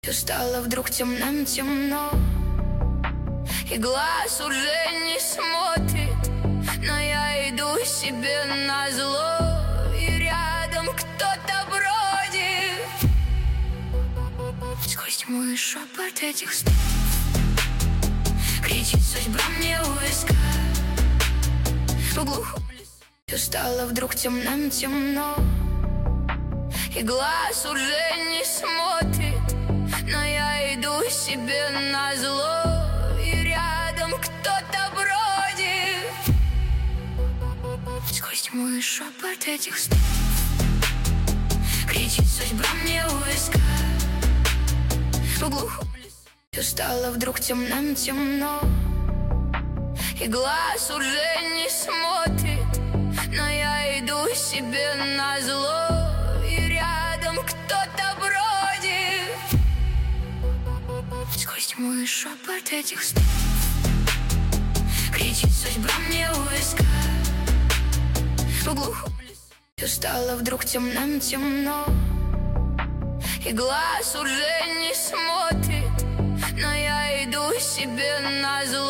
И стало вдруг темным-темно, и глаз уже не смотрит, но я иду себе назло, и рядом кто-то бродит. Сквозь тьму и шепот этих слов кричит судьба мне у виска. В глухом лесу и стало вдруг темным-темно, и глаз уже не смотрит, но я иду себе назло, и рядом кто-то бродит. Сквозь тьму и шепот этих слов кричит судьба мне у виска. В глухом лесу и стало вдруг темным-темно, и глаз уже не смотрит, но я иду себе назло, и рядом кто-то бродит. Сквозь тьму и шепот этих слов кричит судьба мне у виска. В глухом лесу и стало вдруг темным-темно, и глаз уже не смотрит, но я иду себе назло.